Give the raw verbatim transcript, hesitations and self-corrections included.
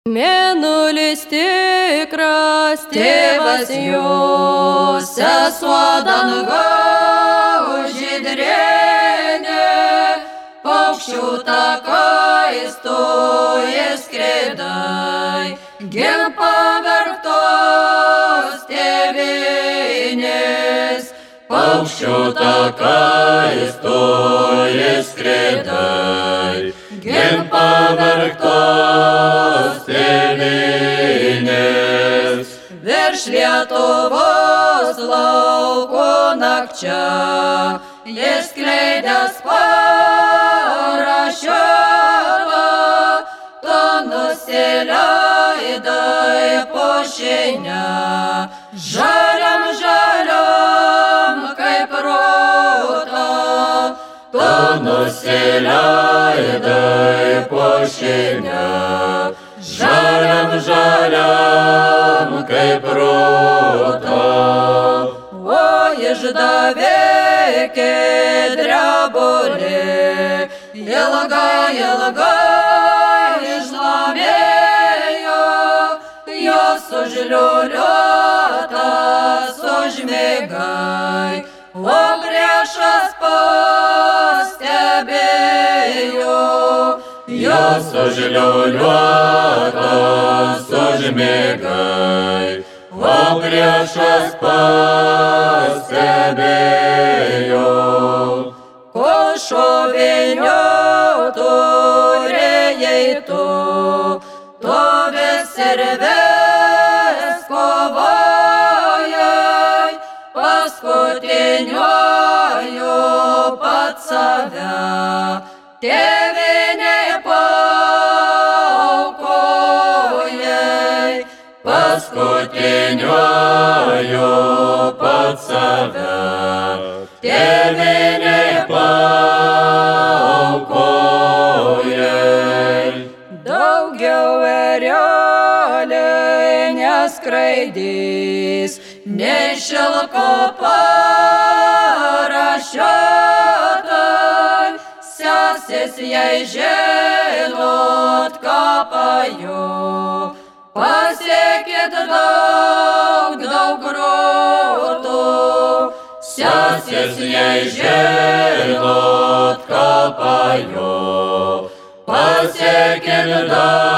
Mėnulis tikras, tėvas jo, sesuo dangaus žydrėnė, paukščių takais tu išskridai, gil pavergtos tėvynės, paukščių takais tu išskridai, gil pavergtos tėvynės. Virš Lietuvos lauko nakčia, jis skleidęs parašytą, tu nusileidai po šeinę, žaliam žaliam kaip rūta, tu nusileidai po šeinę, žaliam žaliam kaip rūta. O išdavikė drebulė, ilgai ilgai išlamėjo, jos užliuliuotas užmigai, o priešas pastebėjo, jos užliuliuotas užmigai, o priešas pastebėjo. Ko šovinių turėjai tu, tu vis ir vis kovojai, paskutiniuoju pats save tėvynei paaukojai, paskutiniuoju pats save tėvynei paaukojai. Daugiau ereliai neskraidys, nei šilko parašytai, sesės jei žinot kapaju, pasiekit daug, daug grūtų. Sesės jei žinot kapaju, pasiekit daug